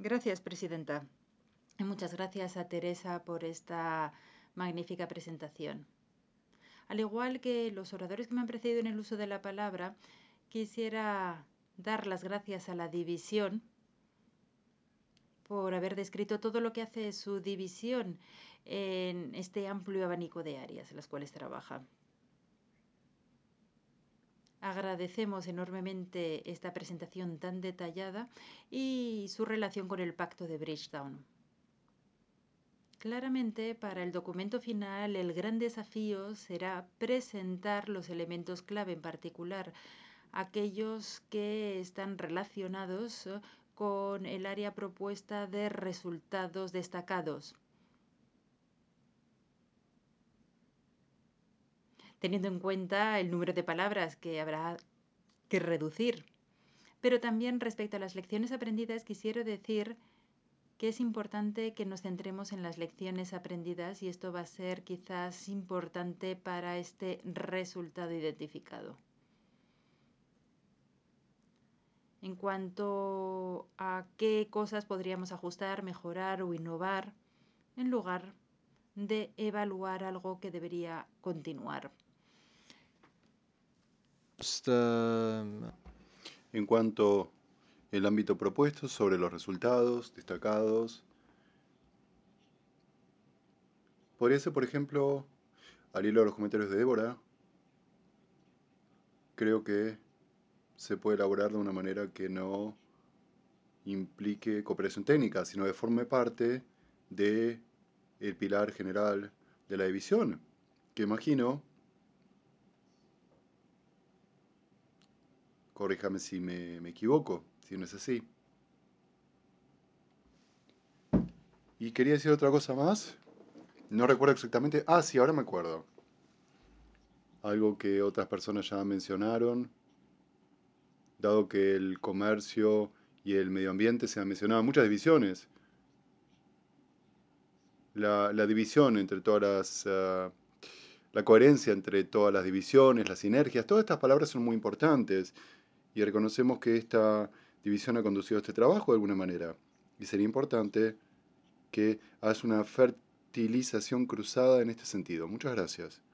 Gracias, presidenta. Y muchas gracias a Teresa por esta magnífica presentación. Al igual que los oradores que me han precedido en el uso de la palabra, quisiera dar las gracias a la división por haber descrito todo lo que hace su división en este amplio abanico de áreas en las cuales trabaja. Agradecemos enormemente esta presentación tan detallada y su relación con el pacto de Bridgetown. Claramente, para el documento final, el gran desafío será presentar los elementos clave, en particular aquellos que están relacionados con el área propuesta de resultados destacados, teniendo en cuenta el número de palabras que habrá que reducir. Pero también respecto a las lecciones aprendidas, quisiera decir que es importante que nos centremos en las lecciones aprendidas y esto va a ser quizás importante para este resultado identificado. En cuanto a qué cosas podríamos ajustar, mejorar o innovar, en lugar de evaluar algo que debería continuar. En cuanto al ámbito propuesto sobre los resultados destacados, podría ser, por ejemplo, al hilo de los comentarios de Débora, creo que se puede elaborar de una manera que no implique cooperación técnica, sino que forme parte de el pilar general de la división, que imagino, corríjame si me equivoco, si no es así. Y quería decir otra cosa más, no recuerdo exactamente, sí, ahora me acuerdo. Algo que otras personas ya mencionaron, dado que el comercio y el medio ambiente se han mencionado muchas divisiones. La división entre todas la coherencia entre todas las divisiones, las sinergias, todas estas palabras son muy importantes y reconocemos que esta división ha conducido a este trabajo de alguna manera. Y sería importante que hagas una fertilización cruzada en este sentido. Muchas gracias.